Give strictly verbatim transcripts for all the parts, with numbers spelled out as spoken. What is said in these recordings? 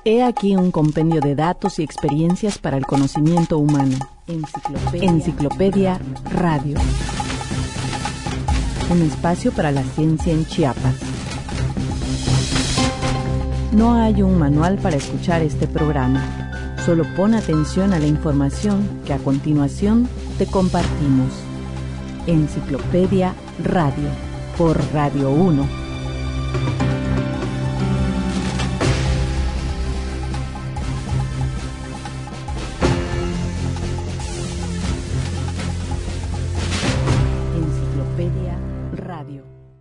He aquí un compendio de datos y experiencias para el conocimiento humano. Enciclopedia, Enciclopedia Radio. Un espacio para la ciencia en Chiapas. No hay un manual para escuchar este programa. Solo pon atención a la información que a continuación te compartimos. Enciclopedia Radio, por Radio uno. Enciclopedia Radio.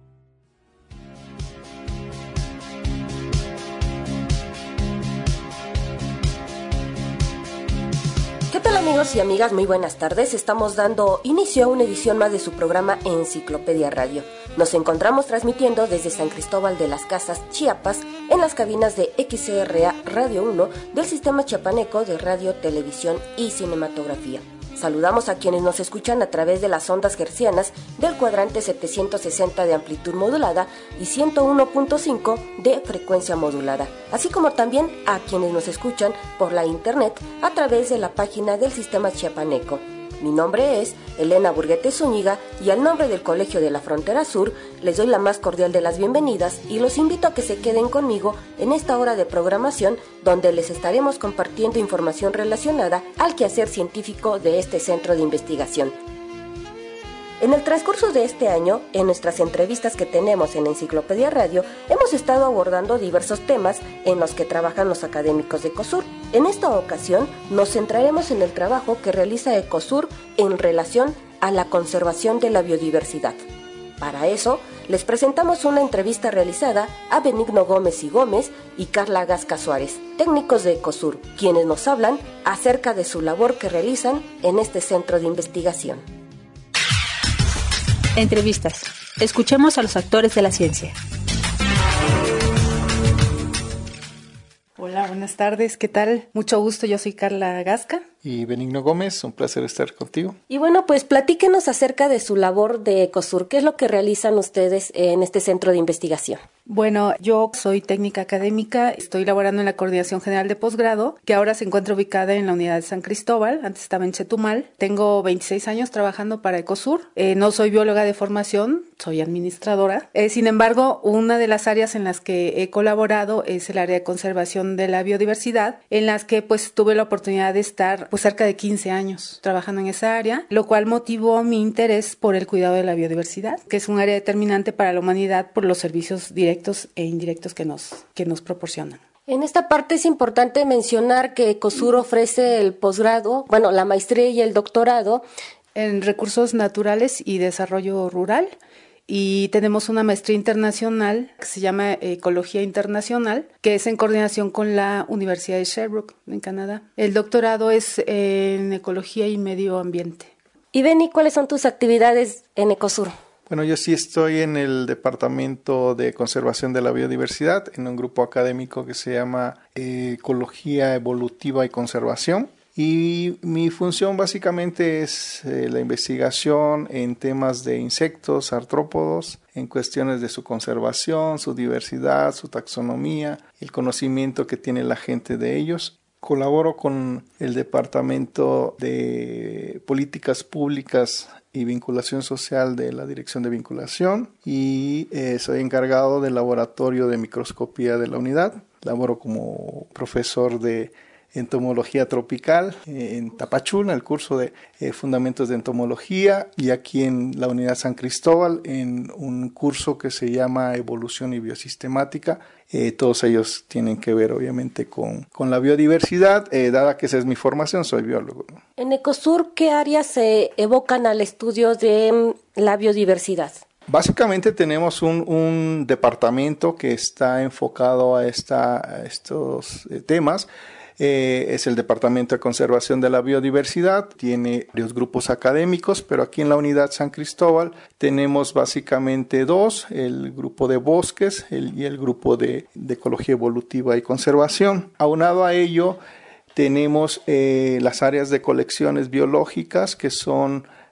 ¿Qué tal, amigos y amigas? Muy buenas tardes. Estamos dando inicio a una edición más de su programa Enciclopedia Radio. Nos encontramos transmitiendo desde San Cristóbal de las Casas, Chiapas, en las cabinas de X C R A Radio uno del Sistema Chiapaneco de Radio, Televisión y Cinematografía. Saludamos a quienes nos escuchan a través de las ondas hertzianas del cuadrante setecientos sesenta de amplitud modulada y ciento uno punto cinco de frecuencia modulada, así como también a quienes nos escuchan por la internet a través de la página del Sistema Chiapaneco. Mi nombre es Elena Burguete Zúñiga y al nombre del Colegio de la Frontera Sur les doy la más cordial de las bienvenidas y los invito a que se queden conmigo en esta hora de programación donde les estaremos compartiendo información relacionada al quehacer científico de este centro de investigación. En el transcurso de este año, en nuestras entrevistas que tenemos en Enciclopedia Radio, hemos estado abordando diversos temas en los que trabajan los académicos de ECOSUR. En esta ocasión, nos centraremos en el trabajo que realiza ECOSUR en relación a la conservación de la biodiversidad. Para eso, les presentamos una entrevista realizada a Benigno Gómez y Gómez y Carla Gasca Suárez, técnicos de ECOSUR, quienes nos hablan acerca de su labor que realizan en este centro de investigación. Entrevistas. Escuchemos a los actores de la ciencia. Hola, buenas tardes, ¿qué tal? Mucho gusto, yo soy Carla Gasca. Y Benigno Gómez, un placer estar contigo. Y bueno, pues platíquenos acerca de su labor de ECOSUR. ¿Qué es lo que realizan ustedes en este centro de investigación? Bueno, yo soy técnica académica, estoy laborando en la Coordinación General de Posgrado, que ahora se encuentra ubicada en la unidad de San Cristóbal, antes estaba en Chetumal. Tengo veintiséis años trabajando para ECOSUR. Eh, no soy bióloga de formación, soy administradora. Eh, sin embargo, una de las áreas en las que he colaborado es el área de conservación de la biodiversidad, en las que pues tuve la oportunidad de estar pues cerca de quince años trabajando en esa área, lo cual motivó mi interés por el cuidado de la biodiversidad, que es un área determinante para la humanidad por los servicios directos e indirectos que nos, que nos proporcionan. En esta parte es importante mencionar que ECOSUR ofrece el posgrado, bueno, la maestría y el doctorado en recursos naturales y desarrollo rural. Y tenemos una maestría internacional que se llama Ecología Internacional, que es en coordinación con la Universidad de Sherbrooke, en Canadá. El doctorado es en Ecología y Medio Ambiente. Y Beni, ¿cuáles son tus actividades en ECOSUR? Bueno, yo sí estoy en el Departamento de Conservación de la Biodiversidad, en un grupo académico que se llama eh, Ecología Evolutiva y Conservación. Y mi función básicamente es eh, la investigación en temas de insectos, artrópodos, en cuestiones de su conservación, su diversidad, su taxonomía, el conocimiento que tiene la gente de ellos. Colaboro con el Departamento de Políticas Públicas y Vinculación Social de la Dirección de Vinculación y eh, soy encargado del laboratorio de microscopía de la unidad. Laboro como profesor de entomología tropical eh, en Tapachula, el curso de eh, fundamentos de entomología, y aquí en la unidad San Cristóbal en un curso que se llama evolución y biosistemática. Eh, todos ellos tienen que ver obviamente con, con la biodiversidad, eh, dada que esa es mi formación, soy biólogo, ¿no? En ECOSUR, ¿qué áreas se evocan al estudio de la biodiversidad? Básicamente tenemos un, un departamento que está enfocado a, esta, a estos eh, temas. Eh, es el Departamento de Conservación de la Biodiversidad, tiene varios grupos académicos, pero aquí en la unidad San Cristóbal tenemos básicamente dos, el grupo de bosques el, y el grupo de, de Ecología Evolutiva y Conservación. Aunado a ello, tenemos eh, las áreas de colecciones biológicas, que son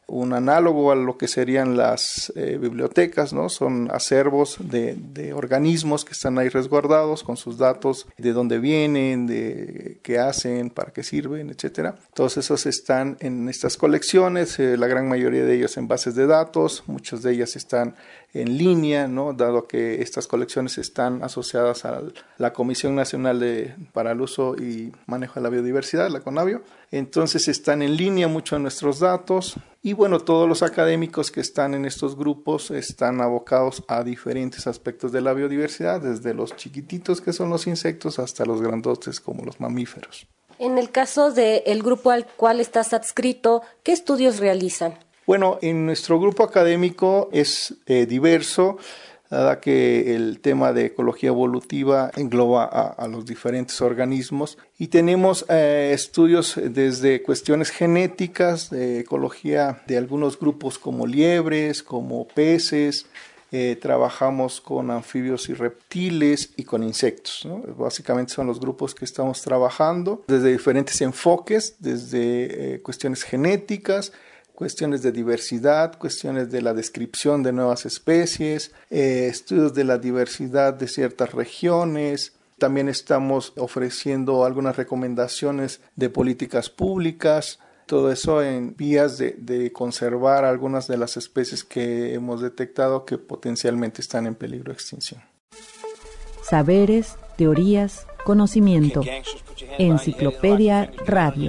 un análogo a lo que serían las eh, bibliotecas, ¿no? Son acervos de, de organismos que están ahí resguardados con sus datos, de dónde vienen, de qué hacen, para qué sirven, etcétera. Todos esos están en estas colecciones, eh, la gran mayoría de ellos en bases de datos, muchas de ellas están en línea, ¿no? Dado que estas colecciones están asociadas a la Comisión Nacional de, para el Uso y Manejo de la Biodiversidad, la CONABIO. Entonces están en línea muchos de nuestros datos y bueno, todos los académicos que están en estos grupos están abocados a diferentes aspectos de la biodiversidad, desde los chiquititos que son los insectos hasta los grandotes como los mamíferos. En el caso del grupo al cual estás adscrito, ¿qué estudios realizan? Bueno, en nuestro grupo académico es eh, diverso, dada que el tema de ecología evolutiva engloba a, a los diferentes organismos y tenemos eh, estudios desde cuestiones genéticas, de ecología de algunos grupos como liebres, como peces, eh, trabajamos con anfibios y reptiles y con insectos, ¿no? Básicamente son los grupos que estamos trabajando desde diferentes enfoques, desde eh, cuestiones genéticas, cuestiones de diversidad, cuestiones de la descripción de nuevas especies, eh, estudios de la diversidad de ciertas regiones. También estamos ofreciendo algunas recomendaciones de políticas públicas, todo eso en vías de, de conservar algunas de las especies que hemos detectado que potencialmente están en peligro de extinción. Saberes, teorías, conocimiento. Enciclopedia Radio.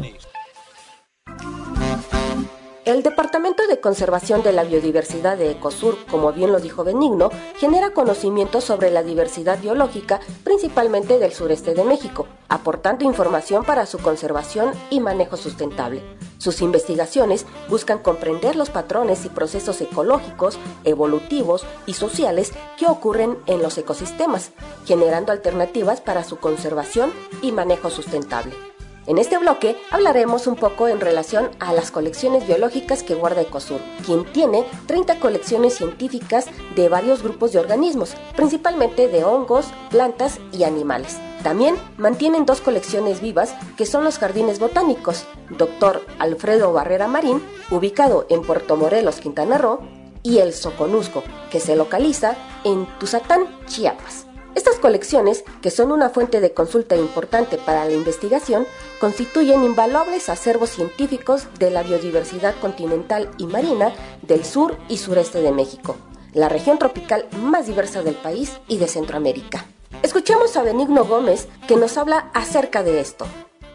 El Departamento de Conservación de la Biodiversidad de Ecosur, como bien lo dijo Benigno, genera conocimiento sobre la diversidad biológica, principalmente del sureste de México, aportando información para su conservación y manejo sustentable. Sus investigaciones buscan comprender los patrones y procesos ecológicos, evolutivos y sociales que ocurren en los ecosistemas, generando alternativas para su conservación y manejo sustentable. En este bloque hablaremos un poco en relación a las colecciones biológicas que guarda Ecosur, quien tiene treinta colecciones científicas de varios grupos de organismos, principalmente de hongos, plantas y animales. También mantienen dos colecciones vivas que son los jardines botánicos, doctor Alfredo Barrera Marín, ubicado en Puerto Morelos, Quintana Roo, y el Soconusco, que se localiza en Tuzatán, Chiapas. Estas colecciones, que son una fuente de consulta importante para la investigación, constituyen invaluables acervos científicos de la biodiversidad continental y marina del sur y sureste de México, la región tropical más diversa del país y de Centroamérica. Escuchemos a Benigno Gómez, que nos habla acerca de esto.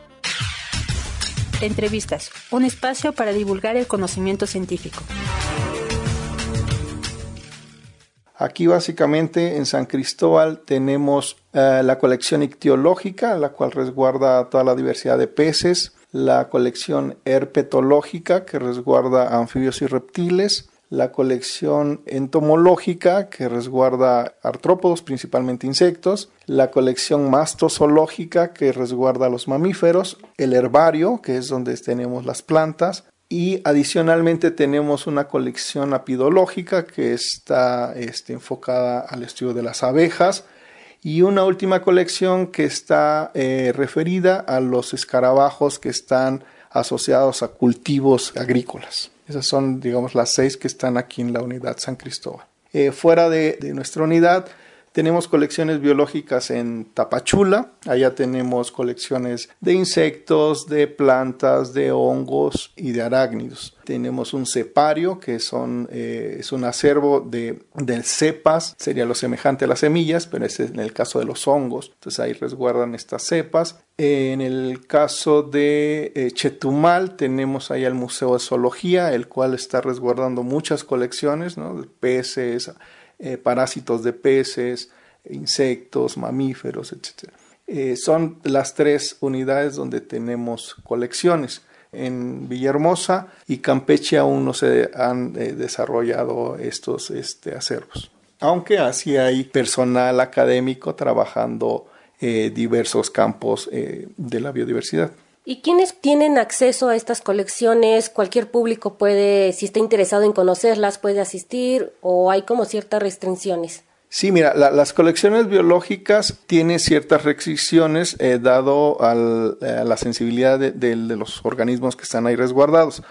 Entrevistas, un espacio para divulgar el conocimiento científico. Aquí básicamente en San Cristóbal tenemos uh, la colección ictiológica, la cual resguarda toda la diversidad de peces, la colección herpetológica, que resguarda anfibios y reptiles, la colección entomológica, que resguarda artrópodos, principalmente insectos, la colección mastozoológica, que resguarda los mamíferos, el herbario, que es donde tenemos las plantas, y adicionalmente tenemos una colección apidológica que está este, enfocada al estudio de las abejas y una última colección que está eh, referida a los escarabajos que están asociados a cultivos agrícolas. Esas son, digamos, las seis que están aquí en la unidad San Cristóbal. Eh, fuera de, de nuestra unidad tenemos colecciones biológicas en Tapachula, allá tenemos colecciones de insectos, de plantas, de hongos y de arácnidos. Tenemos un cepario, que son, eh, es un acervo de, de cepas, sería lo semejante a las semillas, pero ese es en el caso de los hongos, entonces ahí resguardan estas cepas. Eh, en el caso de eh, Chetumal tenemos ahí el Museo de Zoología, el cual está resguardando muchas colecciones, ¿no? De peces, Eh, parásitos de peces, insectos, mamíferos, etcétera. Eh, son las tres unidades donde tenemos colecciones. En Villahermosa y Campeche aún no se han eh, desarrollado estos este, acervos, aunque así hay personal académico trabajando eh, diversos campos eh, de la biodiversidad. ¿Y quiénes tienen acceso a estas colecciones? ¿Cualquier público puede, si está interesado en conocerlas, puede asistir o hay como ciertas restricciones? Sí, mira, la, las colecciones biológicas tienen ciertas restricciones eh, dado al, a la sensibilidad de, de, de los organismos que están ahí resguardados.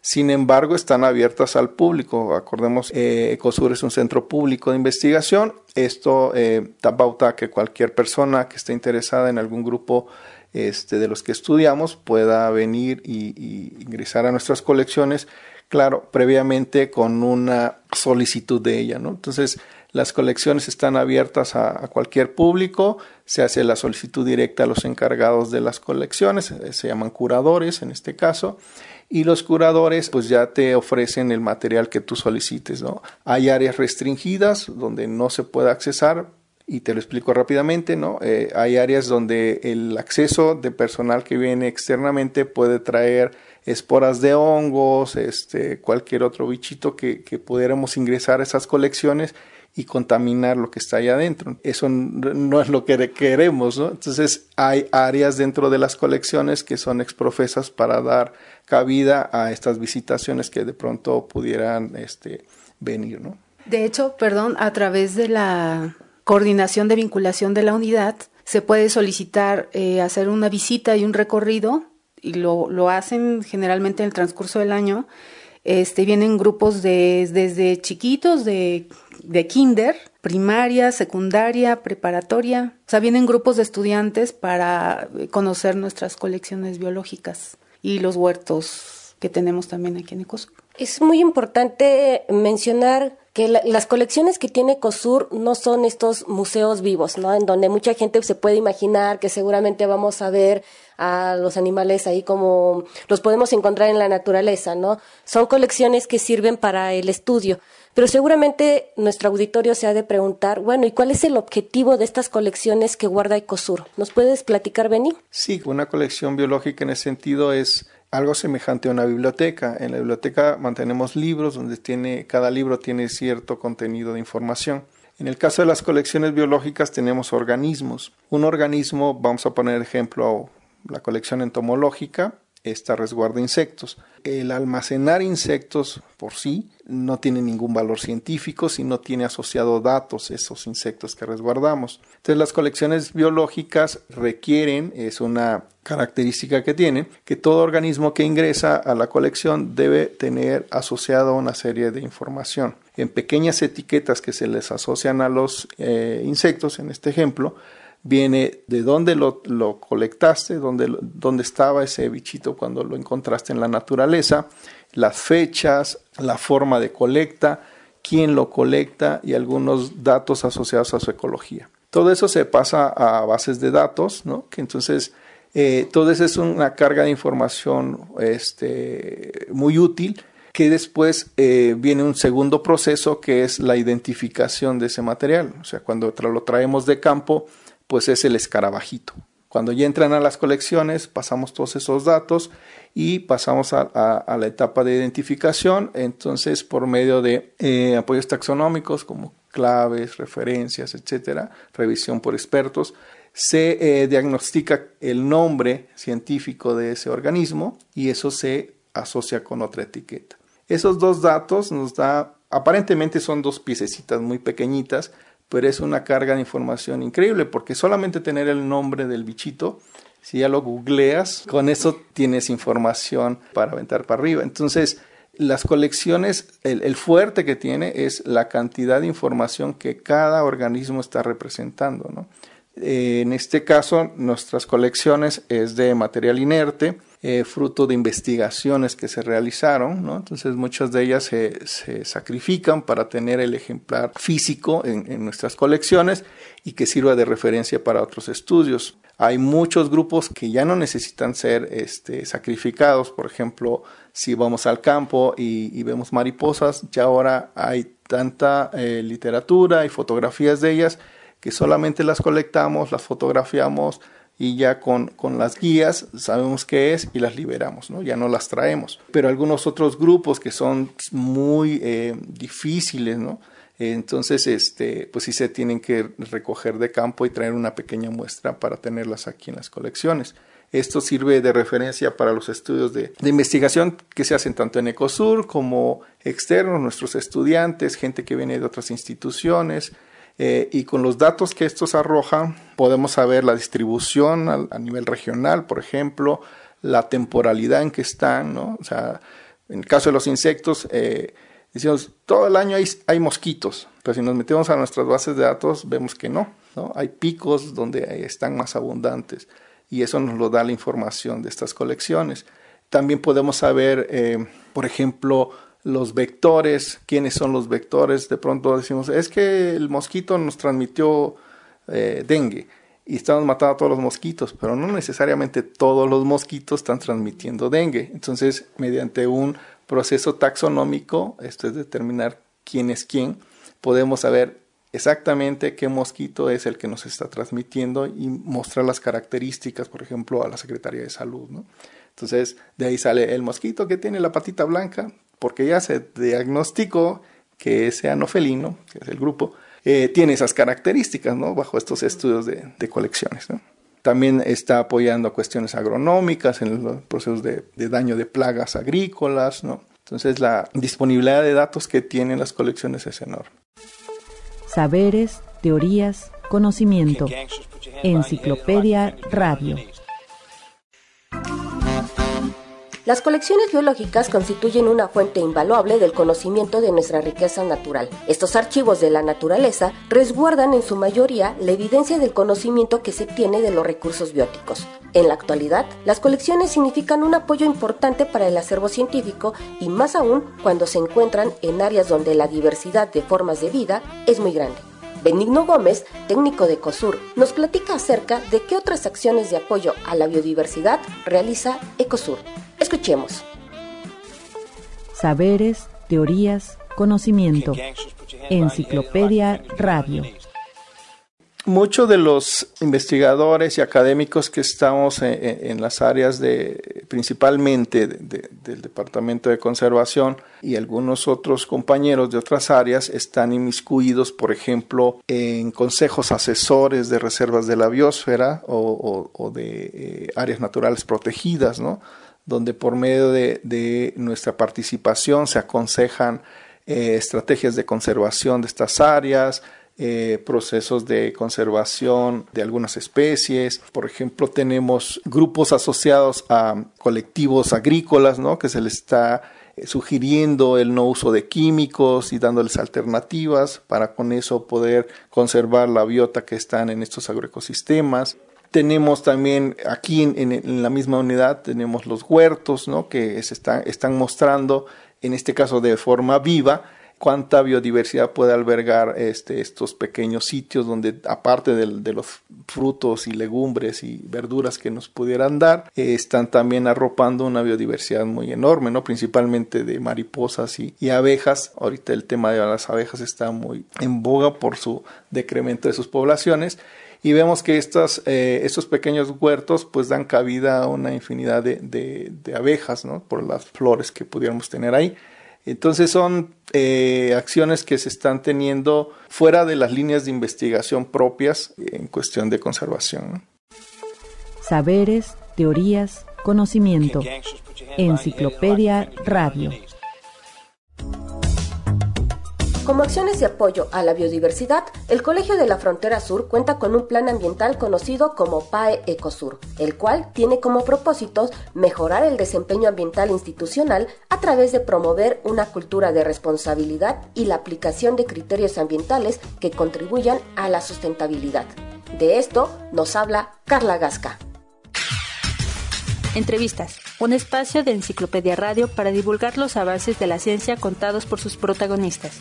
Sin embargo, están abiertas al público. Acordemos, eh, Ecosur es un centro público de investigación. Esto eh, da pauta a que cualquier persona que esté interesada en algún grupo este, de los que estudiamos pueda venir y, y ingresar a nuestras colecciones, claro, previamente con una solicitud de ella, ¿no? Entonces, las colecciones están abiertas a, a cualquier público, se hace la solicitud directa a los encargados de las colecciones, se llaman curadores en este caso, y los curadores pues ya te ofrecen el material que tú solicites, ¿no? Hay áreas restringidas donde no se puede accesar, y te lo explico rápidamente, ¿no? Eh, hay áreas donde el acceso de personal que viene externamente puede traer esporas de hongos, este, cualquier otro bichito que, que pudiéramos ingresar a esas colecciones y contaminar lo que está allá adentro. Eso no es lo que queremos, ¿no? Entonces hay áreas dentro de las colecciones que son exprofesas para dar cabida a estas visitaciones que de pronto pudieran este, venir, ¿no? De hecho, perdón, a través de la coordinación de vinculación de la unidad se puede solicitar eh, hacer una visita y un recorrido, y lo, lo hacen generalmente en el transcurso del año. Este, vienen grupos de, desde chiquitos, de, de kinder, primaria, secundaria, preparatoria. O sea, vienen grupos de estudiantes para conocer nuestras colecciones biológicas y los huertos que tenemos también aquí en Ecosur. Es muy importante mencionar que la, las colecciones que tiene Ecosur no son estos museos vivos, ¿no? En donde mucha gente se puede imaginar que seguramente vamos a ver a los animales ahí como los podemos encontrar en la naturaleza, ¿no? Son colecciones que sirven para el estudio. Pero seguramente nuestro auditorio se ha de preguntar, bueno, ¿y cuál es el objetivo de estas colecciones que guarda Ecosur? ¿Nos puedes platicar, Beni? Sí, una colección biológica en ese sentido es algo semejante a una biblioteca. En la biblioteca mantenemos libros donde tiene, cada libro tiene cierto contenido de información. En el caso de las colecciones biológicas tenemos organismos. Un organismo, vamos a poner ejemplo, la colección entomológica, esta resguarda insectos. El almacenar insectos por sí no tiene ningún valor científico si no tiene asociado datos esos insectos que resguardamos. Entonces las colecciones biológicas requieren, es una característica que tienen, que todo organismo que ingresa a la colección debe tener asociado una serie de información. En pequeñas etiquetas que se les asocian a los eh, insectos, en este ejemplo, viene de dónde lo, lo colectaste, dónde, dónde estaba ese bichito cuando lo encontraste en la naturaleza, las fechas, la forma de colecta, quién lo colecta y algunos datos asociados a su ecología. Todo eso se pasa a bases de datos, ¿no? Que entonces eh, todo eso es una carga de información este, muy útil, que después eh, viene un segundo proceso que es la identificación de ese material. O sea, cuando tra- lo traemos de campo, pues es el escarabajito. Cuando ya entran a las colecciones, pasamos todos esos datos y pasamos a, a, a la etapa de identificación. Entonces, por medio de eh, apoyos taxonómicos como claves, referencias, etcétera, revisión por expertos, se eh, diagnostica el nombre científico de ese organismo y eso se asocia con otra etiqueta. Esos dos datos nos da, aparentemente son dos piececitas muy pequeñitas, pero es una carga de información increíble porque solamente tener el nombre del bichito, si ya lo googleas, con eso tienes información para aventar para arriba. Entonces, las colecciones, el, el fuerte que tiene es la cantidad de información que cada organismo está representando, ¿no? Eh, en este caso, nuestras colecciones es de material inerte, eh, fruto de investigaciones que se realizaron, ¿no? Entonces muchas de ellas se, se sacrifican para tener el ejemplar físico en, en nuestras colecciones y que sirva de referencia para otros estudios. Hay muchos grupos que ya no necesitan ser este, sacrificados. Por ejemplo, si vamos al campo y, y vemos mariposas, ya ahora hay tanta eh, literatura y fotografías de ellas que solamente las colectamos, las fotografiamos y ya con, con las guías sabemos qué es y las liberamos, ¿no? Ya no las traemos. Pero algunos otros grupos que son muy eh, difíciles, ¿no? Entonces, este, pues sí se tienen que recoger de campo y traer una pequeña muestra para tenerlas aquí en las colecciones. Esto sirve de referencia para los estudios de, de investigación que se hacen tanto en Ecosur como externos, nuestros estudiantes, gente que viene de otras instituciones. Eh, y con los datos que estos arrojan podemos saber la distribución a, a nivel regional, por ejemplo, la temporalidad en que están, ¿no? O sea, En el caso de los insectos, eh, decimos, todo el año hay, hay mosquitos, pero si nos metemos a nuestras bases de datos, vemos que no, ¿no? Hay picos donde están más abundantes y eso nos lo da la información de estas colecciones. También podemos saber, eh, por ejemplo, los vectores, quiénes son los vectores. De pronto decimos, es que el mosquito nos transmitió eh, dengue y estamos matando a todos los mosquitos, pero no necesariamente todos los mosquitos están transmitiendo dengue. Entonces, mediante un proceso taxonómico, esto es determinar quién es quién, podemos saber exactamente qué mosquito es el que nos está transmitiendo y mostrar las características, por ejemplo, a la Secretaría de Salud, ¿no? Entonces, de ahí sale el mosquito que tiene la patita blanca, porque ya se diagnosticó que ese anofelino, que es el grupo, eh, tiene esas características, ¿no? Bajo estos estudios de, de colecciones, ¿no? También está apoyando cuestiones agronómicas en los procesos de, de daño de plagas agrícolas, ¿no? Entonces, la disponibilidad de datos que tienen las colecciones es enorme. Saberes, teorías, conocimiento. Enciclopedia Radio. Las colecciones biológicas constituyen una fuente invaluable del conocimiento de nuestra riqueza natural. Estos archivos de la naturaleza resguardan en su mayoría la evidencia del conocimiento que se tiene de los recursos bióticos. En la actualidad, las colecciones significan un apoyo importante para el acervo científico y más aún cuando se encuentran en áreas donde la diversidad de formas de vida es muy grande. Benigno Gómez, técnico de ECOSUR, nos platica acerca de qué otras acciones de apoyo a la biodiversidad realiza ECOSUR. Escuchemos. Saberes, teorías, conocimiento. Enciclopedia Radio. Muchos de los investigadores y académicos que estamos en, en las áreas de, principalmente de, de, del Departamento de Conservación y algunos otros compañeros de otras áreas están inmiscuidos, por ejemplo, en consejos asesores de reservas de la biosfera o, o, o de eh, áreas naturales protegidas, ¿no? Donde por medio de, de nuestra participación se aconsejan eh, estrategias de conservación de estas áreas, Eh, procesos de conservación de algunas especies. Por ejemplo, tenemos grupos asociados a colectivos agrícolas, ¿no? Que se les está eh, sugiriendo el no uso de químicos y dándoles alternativas para con eso poder conservar la biota que están en estos agroecosistemas. Tenemos también aquí en, en, en la misma unidad tenemos los huertos, ¿no? Que se están, están mostrando, en este caso de forma viva, cuánta biodiversidad puede albergar este, estos pequeños sitios donde, aparte de, de los frutos y legumbres y verduras que nos pudieran dar, eh, están también arropando una biodiversidad muy enorme, ¿no? Principalmente de mariposas y, y abejas. Ahorita el tema de las abejas está muy en boga por su decremento de sus poblaciones. Y vemos que estas, eh, estos pequeños huertos pues dan cabida a una infinidad de, de, de abejas, ¿no? Por las flores que pudiéramos tener ahí. Entonces son eh, acciones que se están teniendo fuera de las líneas de investigación propias en cuestión de conservación, ¿no? Saberes, teorías, conocimiento. Enciclopedia Radio. Como acciones de apoyo a la biodiversidad, el Colegio de la Frontera Sur cuenta con un plan ambiental conocido como P A E ECOSUR, el cual tiene como propósitos mejorar el desempeño ambiental institucional a través de promover una cultura de responsabilidad y la aplicación de criterios ambientales que contribuyan a la sustentabilidad. De esto nos habla Carla Gasca. Entrevistas, un espacio de Enciclopedia Radio para divulgar los avances de la ciencia contados por sus protagonistas.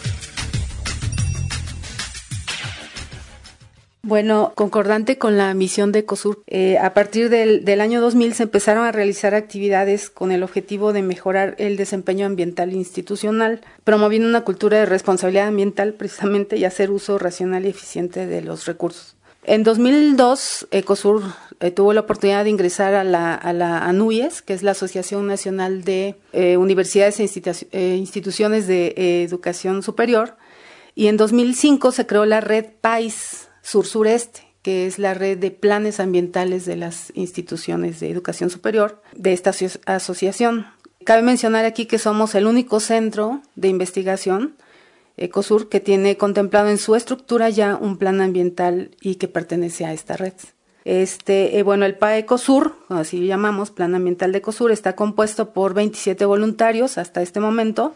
Bueno, concordante con la misión de ECOSUR, eh, a partir del, del año dos mil se empezaron a realizar actividades con el objetivo de mejorar el desempeño ambiental institucional, promoviendo una cultura de responsabilidad ambiental precisamente y hacer uso racional y eficiente de los recursos. En dos mil dos, ECOSUR eh, tuvo la oportunidad de ingresar a la, a la ANUYES, que es la Asociación Nacional de eh, Universidades e Institu- eh, Instituciones de eh, Educación Superior, y en dos mil cinco se creó la red PAIS Sur-Sureste, que es la red de planes ambientales de las instituciones de educación superior de esta aso- asociación. Cabe mencionar aquí que somos el único centro de investigación ECOSUR que tiene contemplado en su estructura ya un plan ambiental y que pertenece a esta red. Este, eh, bueno, el P A E Ecosur, así lo llamamos, Plan Ambiental de Ecosur, está compuesto por veintisiete voluntarios hasta este momento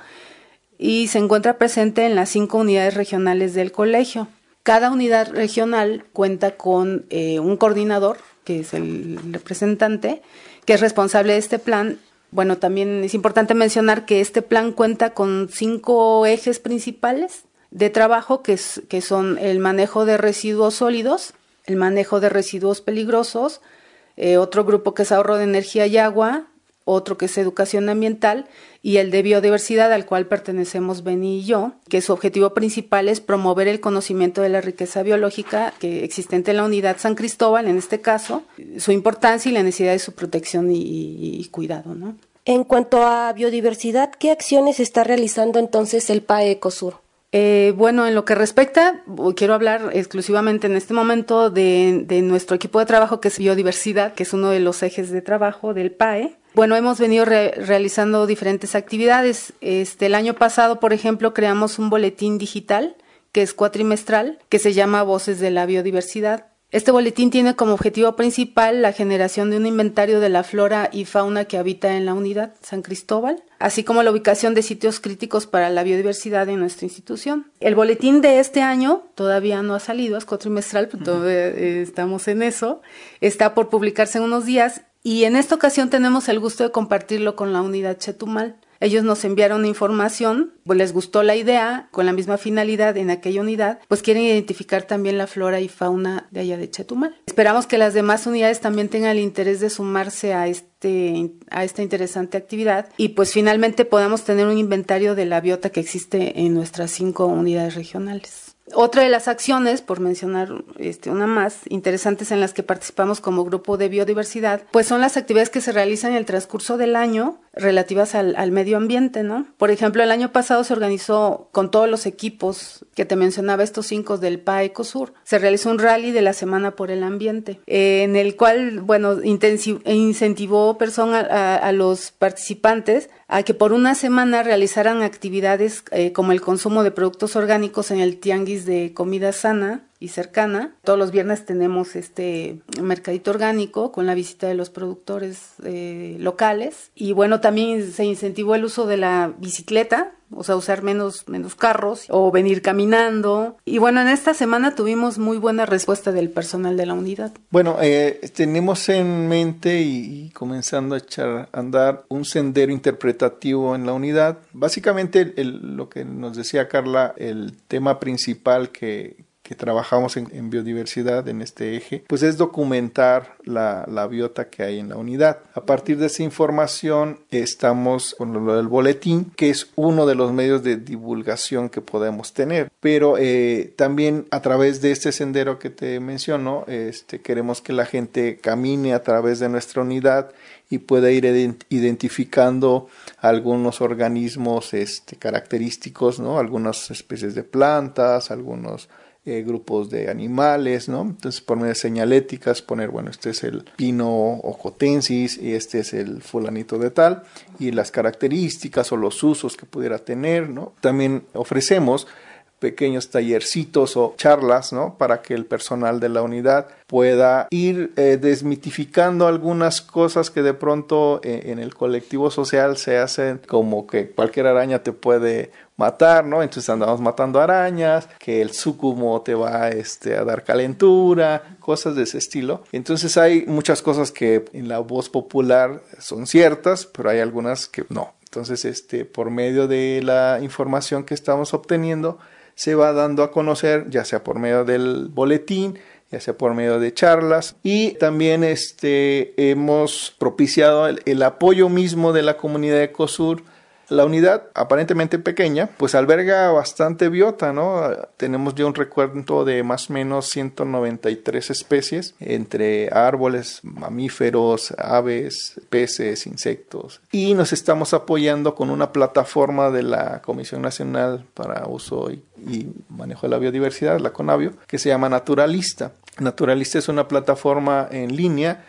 y se encuentra presente en las cinco unidades regionales del colegio. Cada unidad regional cuenta con eh, un coordinador, que es el representante, que es responsable de este plan. Bueno, también es importante mencionar que este plan cuenta con cinco ejes principales de trabajo, que, es, que son el manejo de residuos sólidos, el manejo de residuos peligrosos, eh, otro grupo que es ahorro de energía y agua, otro que es educación ambiental y el de biodiversidad, al cual pertenecemos Beni y yo, que su objetivo principal es promover el conocimiento de la riqueza biológica que existente en la unidad San Cristóbal, en este caso, su importancia y la necesidad de su protección y, y, y cuidado, ¿no? En cuanto a biodiversidad, ¿qué acciones está realizando entonces el P A E Ecosur? Eh, bueno, en lo que respecta, quiero hablar exclusivamente en este momento de, de nuestro equipo de trabajo, que es biodiversidad, que es uno de los ejes de trabajo del P A E. Bueno, hemos venido re- realizando diferentes actividades. Este, el año pasado, por ejemplo, creamos un boletín digital que es cuatrimestral, que se llama Voces de la Biodiversidad. Este boletín tiene como objetivo principal la generación de un inventario de la flora y fauna que habita en la unidad San Cristóbal, así como la ubicación de sitios críticos para la biodiversidad en nuestra institución. El boletín de este año todavía no ha salido, es cuatrimestral, pero todavía eh, estamos en eso. Está por publicarse en unos días y en esta ocasión tenemos el gusto de compartirlo con la unidad Chetumal. Ellos nos enviaron información, pues les gustó la idea, con la misma finalidad en aquella unidad, pues quieren identificar también la flora y fauna de allá de Chetumal. Esperamos que las demás unidades también tengan el interés de sumarse a este a esta interesante actividad y pues finalmente podamos tener un inventario de la biota que existe en nuestras cinco unidades regionales. Otra de las acciones, por mencionar este, una más, interesantes en las que participamos como grupo de biodiversidad, pues son las actividades que se realizan en el transcurso del año relativas al, al medio ambiente, ¿no? Por ejemplo, el año pasado se organizó con todos los equipos que te mencionaba, estos cinco del P A E Ecosur, se realizó un rally de la Semana por el Ambiente, eh, en el cual, bueno, intensiv- incentivó persona, a, a los participantes a que por una semana realizaran actividades eh, como el consumo de productos orgánicos en el tianguis de comida sana y cercana. Todos los viernes tenemos este mercadito orgánico con la visita de los productores eh, locales y bueno, también se incentivó el uso de la bicicleta, o sea, usar menos, menos carros o venir caminando. Y bueno, en esta semana tuvimos muy buena respuesta del personal de la unidad. Bueno, eh, tenemos en mente y, y comenzando a echar a andar un sendero interpretativo en la unidad. Básicamente, el, el, lo que nos decía Carla, el tema principal que que trabajamos en, en biodiversidad en este eje, pues es documentar la, la biota que hay en la unidad. A partir de esa información estamos con lo del boletín, que es uno de los medios de divulgación que podemos tener, pero eh, también a través de este sendero que te menciono, este, queremos que la gente camine a través de nuestra unidad y pueda ir identificando algunos organismos este, característicos, ¿no? Algunas especies de plantas, algunos Eh, grupos de animales, ¿no? Entonces, por medio de señaléticas, poner, bueno, este es el pino ocotensis y este es el fulanito de tal, y las características o los usos que pudiera tener, ¿no? También ofrecemos pequeños tallercitos o charlas, ¿no? Para que el personal de la unidad pueda ir eh, desmitificando algunas cosas que de pronto eh, en el colectivo social se hacen, como que cualquier araña te puede matar, ¿no? Entonces andamos matando arañas, que el súcumo te va este, a dar calentura, cosas de ese estilo. Entonces hay muchas cosas que en la voz popular son ciertas, pero hay algunas que no. Entonces, este, por medio de la información que estamos obteniendo, se va dando a conocer, ya sea por medio del boletín, ya sea por medio de charlas, y también este, hemos propiciado el, el apoyo mismo de la comunidad de Ecosur. La unidad, aparentemente pequeña, pues alberga bastante biota, ¿no? Tenemos ya un recuento de más o menos ciento noventa y tres especies, entre árboles, mamíferos, aves, peces, insectos. Y nos estamos apoyando con una plataforma de la Comisión Nacional para Uso y, y Manejo de la Biodiversidad, la CONABIO, que se llama Naturalista. Naturalista es una plataforma en línea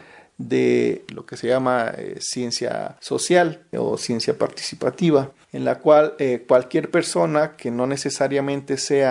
de lo que se llama eh, ciencia social o ciencia participativa, en la cual eh, cualquier persona que no necesariamente sea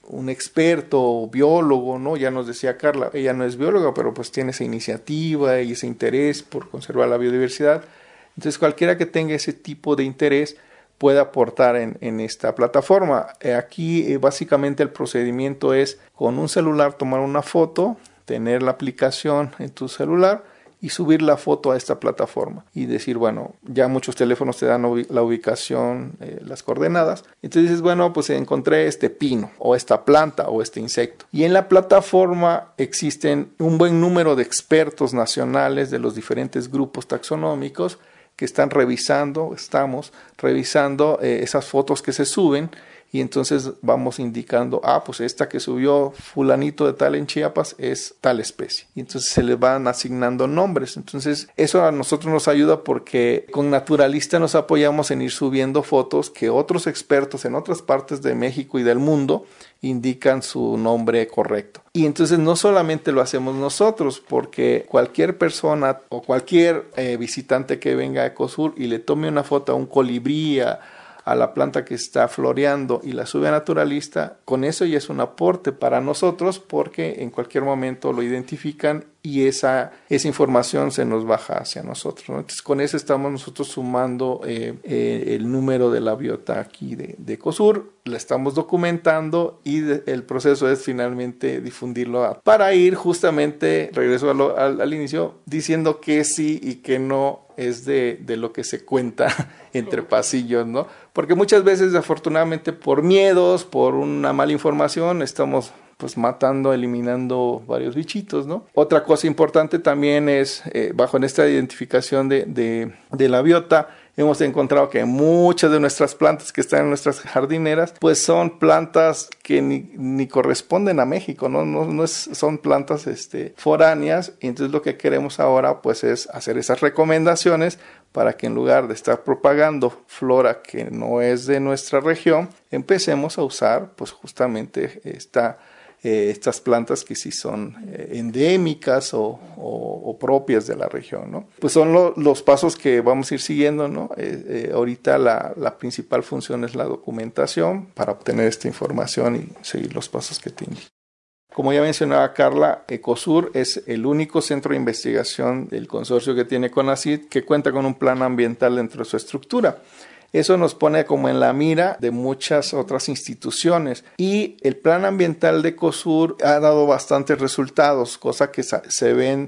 un experto biólogo, ¿no? Ya nos decía Carla, ella no es bióloga, pero pues tiene esa iniciativa y ese interés por conservar la biodiversidad. Entonces cualquiera que tenga ese tipo de interés puede aportar en, en esta plataforma. Eh, aquí eh, básicamente el procedimiento es con un celular tomar una foto, tener la aplicación en tu celular y subir la foto a esta plataforma y decir, bueno, ya muchos teléfonos te dan ubi- la ubicación, eh, las coordenadas. Entonces dices, bueno, pues encontré este pino o esta planta o este insecto. Y en la plataforma existen un buen número de expertos nacionales de los diferentes grupos taxonómicos que están revisando, estamos revisando eh, esas fotos que se suben. Y entonces vamos indicando, ah, pues esta que subió fulanito de tal en Chiapas es tal especie. Y entonces se le van asignando nombres. Entonces eso a nosotros nos ayuda porque con Naturalista nos apoyamos en ir subiendo fotos que otros expertos en otras partes de México y del mundo indican su nombre correcto. Y entonces no solamente lo hacemos nosotros, porque cualquier persona o cualquier eh, visitante que venga a Ecosur y le tome una foto a un colibrí, a a la planta que está floreando y la sube a Naturalista, con eso ya es un aporte para nosotros porque en cualquier momento lo identifican y esa, esa información se nos baja hacia nosotros, ¿no? Entonces con eso estamos nosotros sumando eh, eh, el número de la biota aquí de, de Ecosur, la estamos documentando y de, el proceso es finalmente difundirlo a, para ir justamente, regreso a lo, al, al inicio, diciendo que sí y que no es de, de lo que se cuenta entre pasillos, ¿no? Porque muchas veces, afortunadamente, por miedos, por una mala información, estamos pues matando, eliminando varios bichitos, ¿no? Otra cosa importante también es, eh, bajo en esta identificación de, de, de la biota, hemos encontrado que muchas de nuestras plantas que están en nuestras jardineras, pues son plantas que ni, ni corresponden a México, ¿no? No, no es, son plantas este, foráneas, y entonces lo que queremos ahora pues es hacer esas recomendaciones para que en lugar de estar propagando flora que no es de nuestra región, empecemos a usar pues justamente esta Eh, estas plantas que sí son eh, endémicas o, o, o propias de la región, ¿no? Pues son lo, los pasos que vamos a ir siguiendo, ¿no? Eh, eh, ahorita la, la principal función es la documentación para obtener esta información y seguir los pasos que te indico. Como ya mencionaba Carla, Ecosur es el único centro de investigación del consorcio que tiene CONACYT que cuenta con un plan ambiental dentro de su estructura. Eso nos pone como en la mira de muchas otras instituciones y el plan ambiental de Ecosur ha dado bastantes resultados, cosa que se ven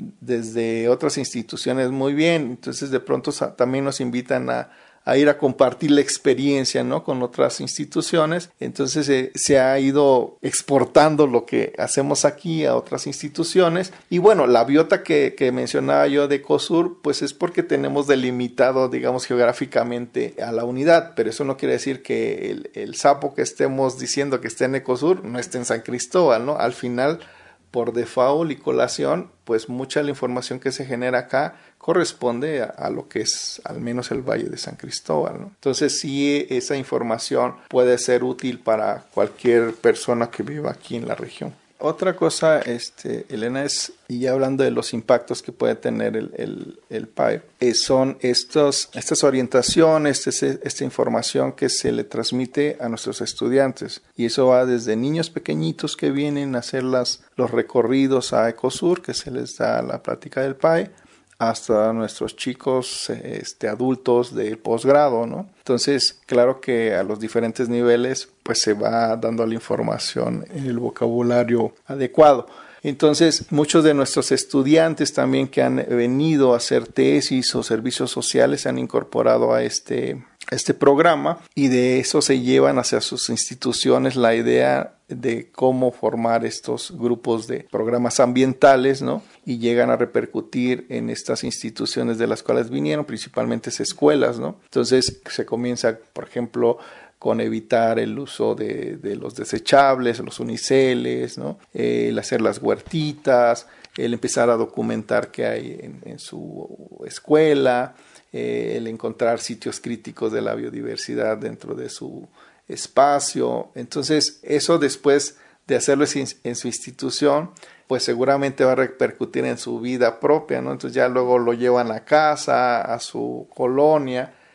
desde otras instituciones muy bien. Entonces de pronto también nos invitan a, a ir a compartir la experiencia, ¿no? Con otras instituciones. Entonces eh, se ha ido exportando lo que hacemos aquí a otras instituciones. Y bueno, la biota que, que mencionaba yo de Ecosur, pues es porque tenemos delimitado, digamos, geográficamente a la unidad, pero eso no quiere decir que el, el sapo que estemos diciendo que esté en Ecosur no esté en San Cristóbal, ¿no? Al final, por default y colación, pues mucha de la información que se genera acá corresponde a, a lo que es al menos el Valle de San Cristóbal, ¿no? Entonces sí, esa información puede ser útil para cualquier persona que viva aquí en la región. Otra cosa, este, Elena, es, y ya hablando de los impactos que puede tener el, el, el P A E, eh, son estos, estas orientaciones, este, esta información que se le transmite a nuestros estudiantes. Y eso va desde niños pequeñitos que vienen a hacer las, los recorridos a Ecosur, que se les da la plática del P A E, hasta nuestros chicos este, adultos de posgrado, ¿no? Entonces, claro que a los diferentes niveles, pues se va dando la información en el vocabulario adecuado. Entonces, muchos de nuestros estudiantes también que han venido a hacer tesis o servicios sociales se han incorporado a este, este programa y de eso se llevan hacia sus instituciones la idea de cómo formar estos grupos de programas ambientales, ¿no? Y llegan a repercutir en estas instituciones de las cuales vinieron, principalmente escuelas, ¿no? Entonces se comienza, por ejemplo, con evitar el uso de, de los desechables, los uniceles, ¿no? Eh, el hacer las huertitas, el empezar a documentar qué hay en, en su escuela, eh, el encontrar sitios críticos de la biodiversidad dentro de su espacio. Entonces eso después de hacerlo en su institución, pues seguramente va a repercutir en su vida propia, ¿no? Entonces ya luego lo llevan a casa, a su colonia,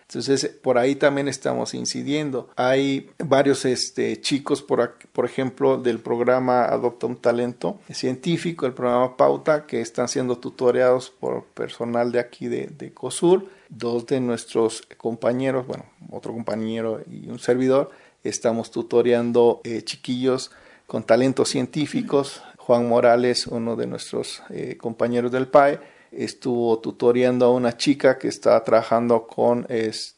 Entonces, por ahí también estamos incidiendo. Hay varios este, chicos, por, por ejemplo, del programa Adopta un Talento Científico, el programa Pauta, que están siendo tutoreados por personal de aquí de, de ECOSUR. Dos de nuestros compañeros, bueno, otro compañero y un servidor, estamos tutoreando eh, chiquillos con talentos científicos. Juan Morales, uno de nuestros eh, compañeros del P A E, estuvo tutoreando a una chica que está trabajando con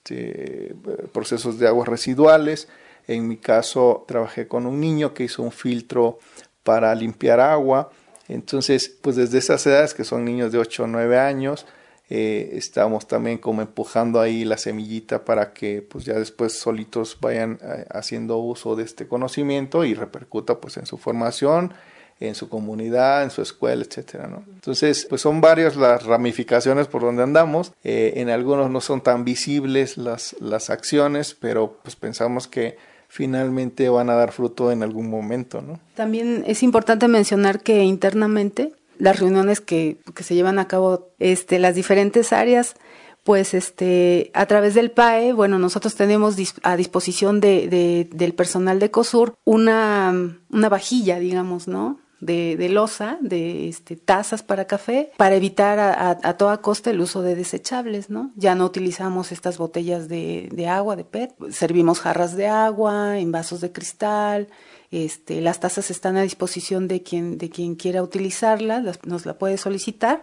este, procesos de aguas residuales. En mi caso, trabajé con un niño que hizo un filtro para limpiar agua. Entonces, pues desde esas edades, que son niños de ocho o nueve años, eh, estamos también como empujando ahí la semillita para que pues ya después solitos vayan eh, haciendo uso de este conocimiento y repercuta pues en su formación, en su comunidad, en su escuela, etcétera, ¿no? Entonces, pues son varias las ramificaciones por donde andamos. Eh, en algunos no son tan visibles las, las acciones, pero pues pensamos que finalmente van a dar fruto en algún momento, ¿no? También es importante mencionar que internamente las reuniones que, que se llevan a cabo, este, las diferentes áreas, pues este, a través del P A E, bueno, nosotros tenemos dis- a disposición de, de, del personal de ECOSUR una, una vajilla, digamos, ¿no? De, de loza, de este, tazas para café, para evitar a, a, a toda costa el uso de desechables, ¿no? Ya no utilizamos estas botellas de, de agua, de P E T, servimos jarras de agua en vasos de cristal. Este, las tazas están a disposición de quien, de quien quiera utilizarlas, las, nos la puede solicitar.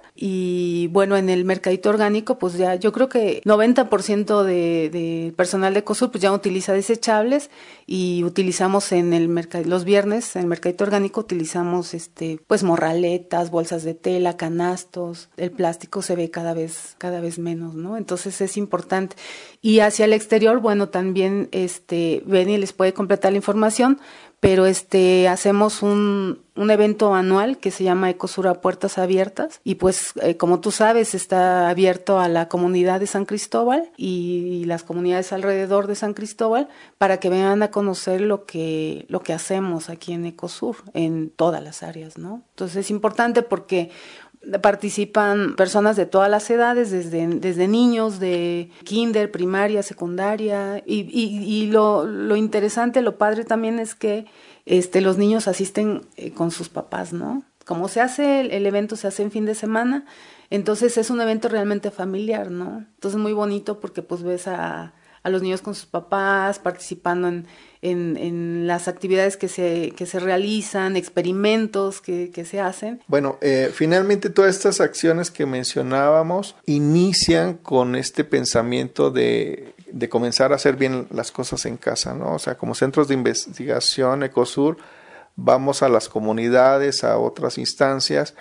Y bueno, en el mercadito orgánico, pues ya yo creo que noventa por ciento de, de personal de ECOSUR pues ya utiliza desechables, y utilizamos en el mercado, los viernes, en el mercadito orgánico utilizamos este, pues morraletas, bolsas de tela, canastos. El plástico se ve cada vez, cada vez menos, ¿no? Entonces es importante. Y hacia el exterior, bueno, también este, Beni les puede completar la información, pero este hacemos un, un evento anual que se llama ECOSUR a Puertas Abiertas, y pues eh, como tú sabes está abierto a la comunidad de San Cristóbal y las comunidades alrededor de San Cristóbal para que vengan a conocer lo que, lo que hacemos aquí en ECOSUR en todas las áreas, ¿no? Entonces es importante porque participan personas de todas las edades, desde, desde niños, de kinder, primaria, secundaria, y, y, y lo, lo interesante, lo padre también es que este, los niños asisten eh, con sus papás, ¿no? Como se hace, el, el evento se hace en fin de semana, entonces es un evento realmente familiar, ¿no? Entonces muy bonito porque pues ves a, a los niños con sus papás participando en, en, en las actividades que se, que se realizan, experimentos que, que se hacen. Bueno, eh, finalmente todas estas acciones que mencionábamos inician con este pensamiento de, de comenzar a hacer bien las cosas en casa, ¿no? O sea, como centros de investigación ECOSUR, vamos a las comunidades, a otras instancias,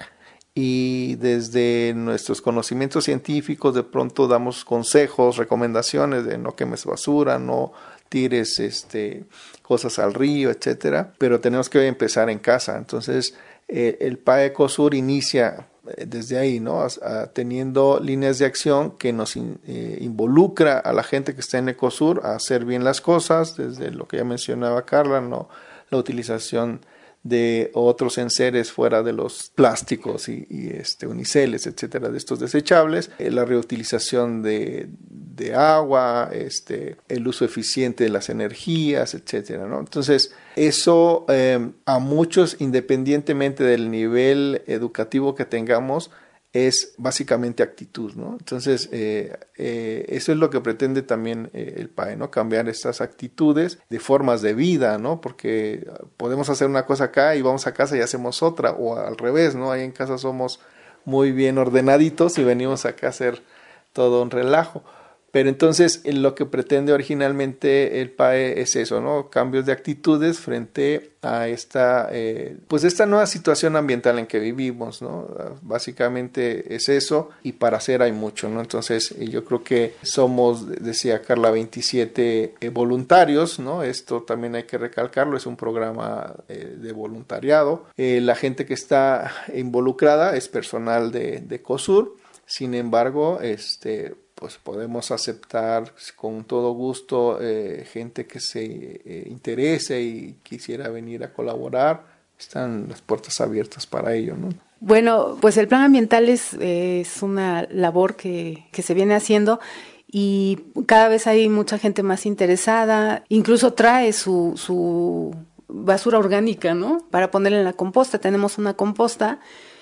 y desde nuestros conocimientos científicos de pronto damos consejos, recomendaciones de no quemes basura, no tires este, cosas al río, etcétera, pero tenemos que empezar en casa. Entonces eh, el P A E ECOSUR inicia eh, desde ahí, ¿no? A, a, teniendo líneas de acción que nos in, eh, involucra a la gente que está en ECOSUR a hacer bien las cosas, desde lo que ya mencionaba Carla, ¿no? La utilización de otros enseres fuera de los plásticos y, y este, uniceles, etcétera, de estos desechables, eh, la reutilización de, de agua, este, el uso eficiente de las energías, etcétera, ¿no? Entonces, eso eh, a muchos, independientemente del nivel educativo que tengamos, es básicamente actitud, ¿no? Entonces, eh, eh, eso es lo que pretende también eh, el P A E, ¿no? Cambiar estas actitudes de formas de vida, ¿no? Porque podemos hacer una cosa acá y vamos a casa y hacemos otra, o al revés, ¿no? Ahí en casa somos muy bien ordenaditos y venimos acá a hacer todo un relajo. Pero entonces lo que pretende originalmente el P A E es eso, ¿no? Cambios de actitudes frente a esta, eh, pues esta nueva situación ambiental en que vivimos, ¿no? Básicamente es eso, y para hacer hay mucho, ¿no? Entonces yo creo que somos, decía Carla, veintisiete eh, voluntarios, ¿no? Esto también hay que recalcarlo, es un programa eh, de voluntariado. Eh, la gente que está involucrada es personal de, de ECOSUR, sin embargo, este... pues podemos aceptar con todo gusto eh, gente que se eh, interese y quisiera venir a colaborar. Están las puertas abiertas para ello, ¿no? Bueno, pues el plan ambiental es, eh, es una labor que, que se viene haciendo, y cada vez hay mucha gente más interesada, incluso trae su, su basura orgánica, ¿no? Para ponerla en la composta. Tenemos una composta.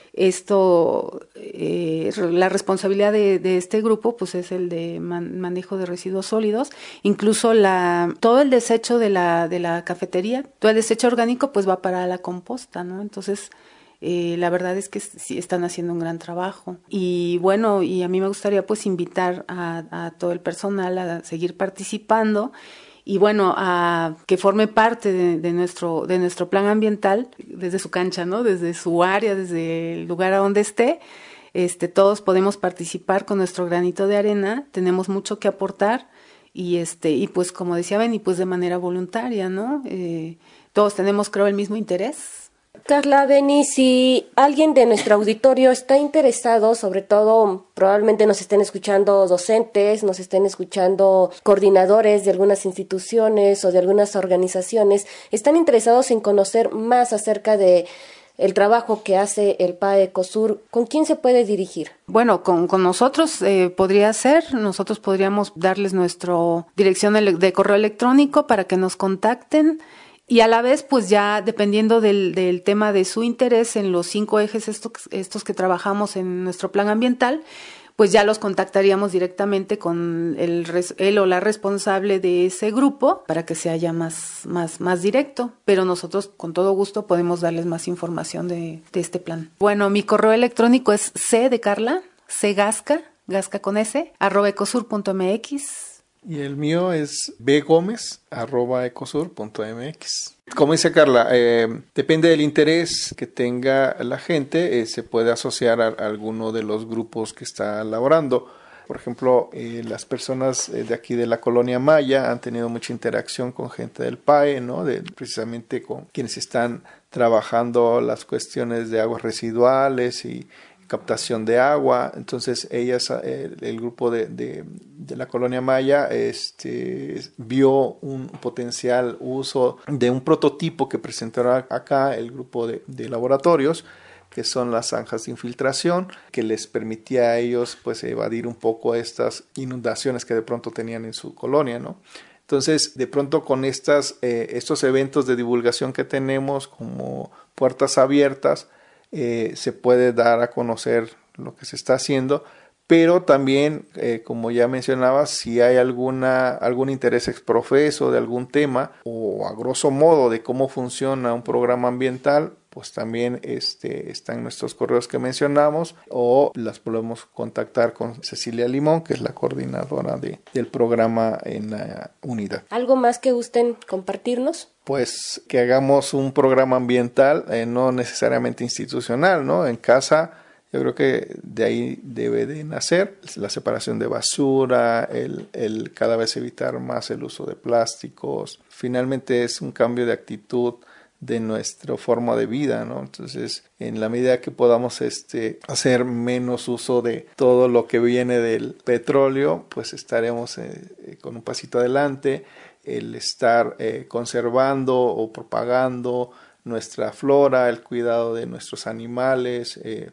Esto, eh, la responsabilidad de, de este grupo, pues es el de man, manejo de residuos sólidos. Incluso la, todo el desecho de la, de la cafetería, todo el desecho orgánico, pues va para la composta, ¿no? Entonces, eh, la verdad es que sí están haciendo un gran trabajo. Y bueno, y a mí me gustaría pues invitar a, a todo el personal a seguir participando. Y bueno, a que forme parte de, de nuestro de nuestro plan ambiental desde su cancha, ¿no? Desde su área, desde el lugar a donde esté. Este, todos podemos participar con nuestro granito de arena. Tenemos mucho que aportar y este y pues como decía Beni, pues de manera voluntaria, ¿no? Eh, todos tenemos, creo, el mismo interés. Carla, Beni, si alguien de nuestro auditorio está interesado, sobre todo probablemente nos estén escuchando docentes, nos estén escuchando coordinadores de algunas instituciones o de algunas organizaciones, están interesados en conocer más acerca de el trabajo que hace el P A E Ecosur, ¿con quién se puede dirigir? Bueno, con, con nosotros eh, podría ser, nosotros podríamos darles nuestra dirección de correo electrónico para que nos contacten. Y a la vez, pues ya dependiendo del, del tema de su interés en los cinco ejes estos, estos que trabajamos en nuestro plan ambiental, pues ya los contactaríamos directamente con el, él o la responsable de ese grupo para que sea ya más, más, más directo. Pero nosotros con todo gusto podemos darles más información de, de este plan. Bueno, mi correo electrónico es c de Carla, cgasca, gasca con s, arroba ecosur punto mx. Y el mío es bgomez arroba ecosur punto mx. Como dice Carla, eh, depende del interés que tenga la gente, eh, se puede asociar a, a alguno de los grupos que está laborando. Por ejemplo, eh, las personas eh, de aquí de la colonia Maya han tenido mucha interacción con gente del P A E, ¿no? De, precisamente con quienes están trabajando las cuestiones de aguas residuales y captación de agua. Entonces ellas, el, el grupo de, de, de la colonia Maya este, vio un potencial uso de un prototipo que presentaron acá el grupo de, de laboratorios, que son las zanjas de infiltración, que les permitía a ellos pues evadir un poco estas inundaciones que de pronto tenían en su colonia, ¿no? Entonces, de pronto con estas, eh, estos eventos de divulgación que tenemos como puertas abiertas, Eh, se puede dar a conocer lo que se está haciendo, pero también, eh, como ya mencionaba, si hay alguna algún interés exprofeso de algún tema o a grosso modo de cómo funciona un programa ambiental, pues también este, están nuestros correos que mencionamos o las podemos contactar con Cecilia Limón, que es la coordinadora de, del programa en la unidad. ¿Algo más que gusten compartirnos? Pues que hagamos un programa ambiental, eh, no necesariamente institucional, ¿no? En casa, yo creo que de ahí debe de nacer la separación de basura, el, el cada vez evitar más el uso de plásticos. Finalmente es un cambio de actitud de nuestra forma de vida, ¿no? Entonces, en la medida que podamos este, hacer menos uso de todo lo que viene del petróleo, pues estaremos eh, con un pasito adelante. El estar eh, conservando o propagando nuestra flora, el cuidado de nuestros animales eh,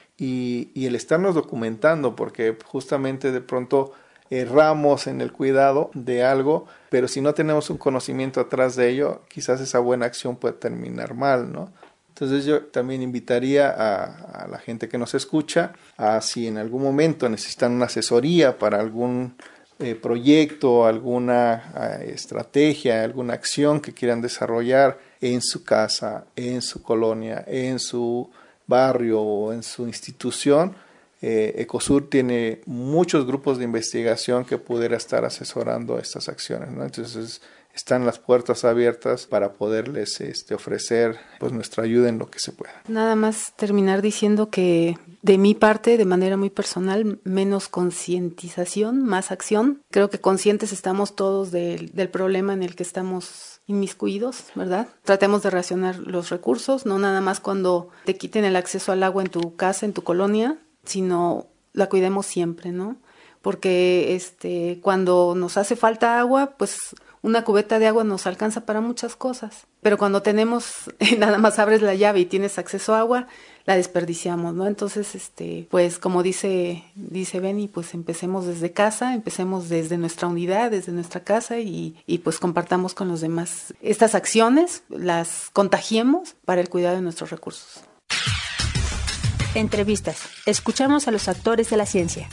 y, y el estarnos documentando, porque justamente de pronto erramos en el cuidado de algo, pero si no tenemos un conocimiento atrás de ello, quizás esa buena acción puede terminar mal, ¿no? Entonces yo también invitaría a, a la gente que nos escucha a si en algún momento necesitan una asesoría para algún eh, proyecto, alguna eh, estrategia, alguna acción que quieran desarrollar en su casa, en su colonia, en su barrio o en su institución, Eh, Ecosur tiene muchos grupos de investigación que pudiera estar asesorando estas acciones, ¿no? Entonces están las puertas abiertas para poderles este, ofrecer pues nuestra ayuda en lo que se pueda. Nada más terminar diciendo que de mi parte, de manera muy personal, menos concientización, más acción. Creo que conscientes estamos todos del, del problema en el que estamos inmiscuidos, ¿verdad? Tratemos de racionar los recursos, no nada más cuando te quiten el acceso al agua en tu casa, en tu colonia, sino la cuidemos siempre, ¿no? Porque este, cuando nos hace falta agua, pues una cubeta de agua nos alcanza para muchas cosas. Pero cuando tenemos, nada más abres la llave y tienes acceso a agua, la desperdiciamos, ¿no? Entonces, este, pues como dice, dice Benny, pues empecemos desde casa, empecemos desde nuestra unidad, desde nuestra casa y, y pues compartamos con los demás estas acciones, las contagiemos para el cuidado de nuestros recursos. Entrevistas. Escuchamos a los actores de la ciencia.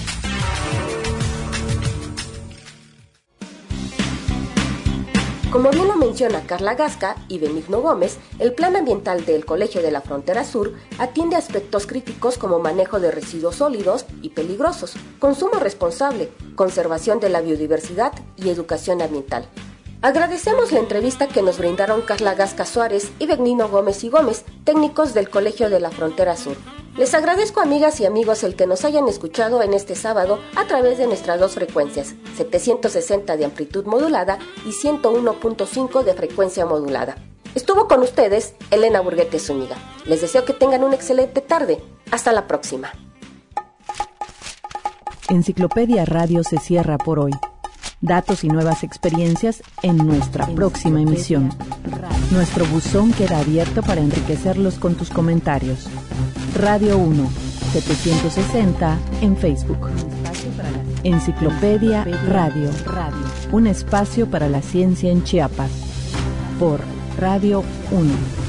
Como bien lo menciona Carla Gasca y Benigno Gómez, el Plan Ambiental del Colegio de la Frontera Sur atiende aspectos críticos como manejo de residuos sólidos y peligrosos, consumo responsable, conservación de la biodiversidad y educación ambiental. Agradecemos la entrevista que nos brindaron Carla Gasca Suárez y Benigno Gómez y Gómez, técnicos del Colegio de la Frontera Sur. Les agradezco, amigas y amigos, el que nos hayan escuchado en este sábado a través de nuestras dos frecuencias, setecientos sesenta de amplitud modulada y ciento uno punto cinco de frecuencia modulada. Estuvo con ustedes Elena Burguete Zúñiga. Les deseo que tengan una excelente tarde. Hasta la próxima. Enciclopedia Radio se cierra por hoy. Datos y nuevas experiencias en nuestra próxima emisión. Nuestro buzón queda abierto para enriquecerlos con tus comentarios. Radio uno, setecientos sesenta en Facebook. Enciclopedia Radio. Un espacio para la ciencia en Chiapas. Por Radio uno.